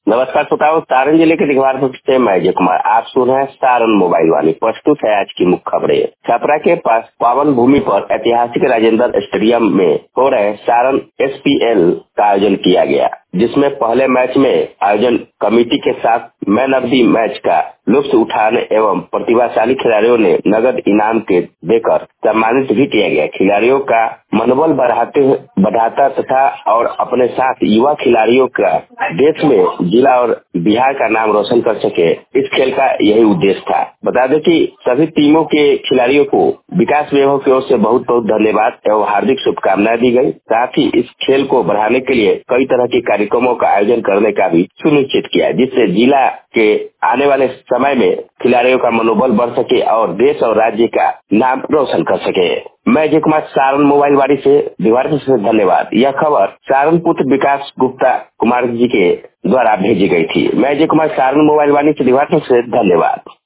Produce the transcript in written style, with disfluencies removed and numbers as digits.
नमस्कार श्रोताओं, सारण जिले के दिघवार से मैं अजय कुमार। आप सुन रहे हैं सारण मोबाइल वाणी। प्रस्तुत है आज की मुख्य खबरें। छपरा के पास पावन भूमि पर ऐतिहासिक राजेंद्र स्टेडियम में हो रहे सारण SPL का आयोजन किया गया, जिसमें पहले मैच में आयोजन कमेटी के साथ मैन ऑफ द मैच का लुत्फ उठाने एवं प्रतिभाशाली खिलाड़ियों ने नगद इनाम के देकर सम्मानित भी किया गया। खिलाड़ियों का मनोबल बढ़ाता तथा और अपने साथ युवा खिलाड़ियों का देश में जिला और बिहार का नाम रोशन कर सके, इस खेल का यही उद्देश्य था। बता दें कि सभी टीमों के खिलाड़ियों को विकास वैभव की ओर से बहुत बहुत धन्यवाद एवं हार्दिक शुभकामनाएं दी गई। साथ ही इस खेल को बढ़ाने के लिए कई तरह के कार्यक्रमों का आयोजन करने का भी सुनिश्चित किया, जिससे जिला के आने वाले समय में खिलाड़ियों का मनोबल बढ़ सके और देश और राज्य का नाम रोशन कर सके। मैं अजय कुमार, सारण मोबाइल वाणी से दीवार से धन्यवाद। यह खबर सारण पुत्र विकास गुप्ता कुमार जी के द्वारा भेजी गई थी। मैं अजय कुमार, सारण मोबाइल वाणी से दीवार से धन्यवाद।